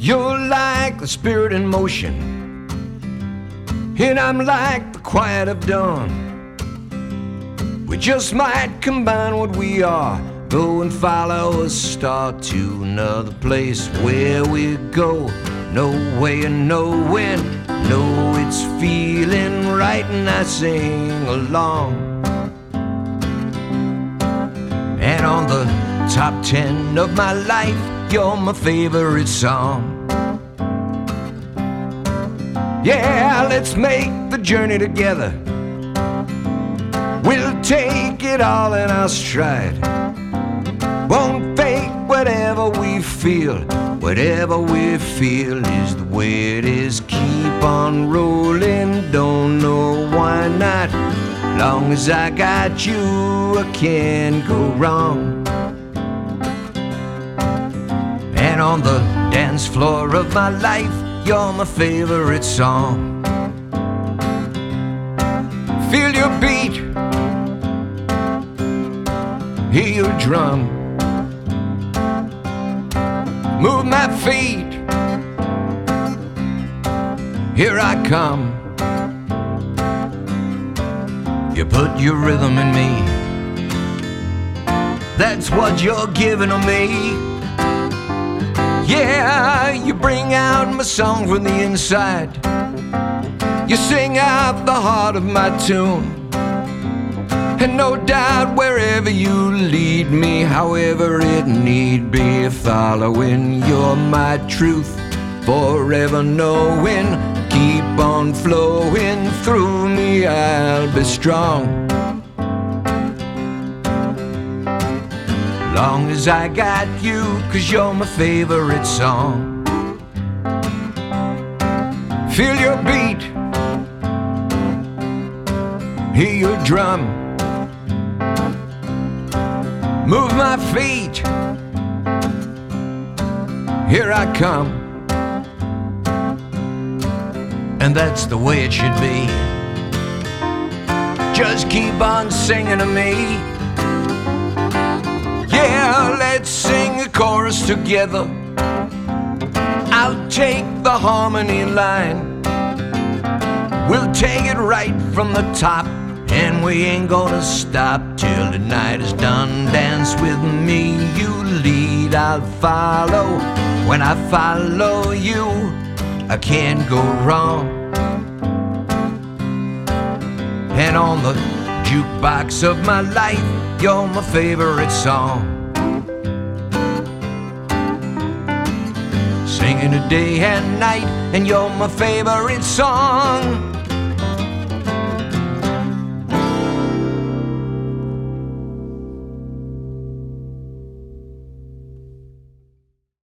You're like the spirit in motion, and I'm like the quiet of dawn. We just might combine what we are, go and follow a star to another place where we go. No way of knowing, know it's feeling right, and I sing along. And on the top 10 of my life, you're my favorite song. Yeah, let's make the journey together. We'll take it all in our stride. Won't fake whatever we feel. Whatever we feel is the way it is. Keep on rolling, don't know why not. Long as I got you, I can't go wrong. And on the dance floor of my life, you're my favorite song. Feel your beat, hear your drum. Move my feet, here I come. You put your rhythm in me, that's what you're giving to me. Yeah, you bring out my song from the inside. You sing out the heart of my tune. And no doubt wherever you lead me, however it need be, following, you're my truth, forever knowing. Keep on flowing through me, I'll be strong. Long as I got you, 'cause you're my favorite song. Feel your beat, hear your drum. Move my feet, here I come. And that's the way it should be. Just keep on singing to me. Yeah, let's sing a chorus together. I'll take the harmony line. We'll take it right from the top, and we ain't gonna stop till the night is done. Dance with me, you lead, I'll follow. When I follow you, I can't go wrong. And on the jukebox of my life, you're my favorite song. Singing it day and night, and you're my favorite song.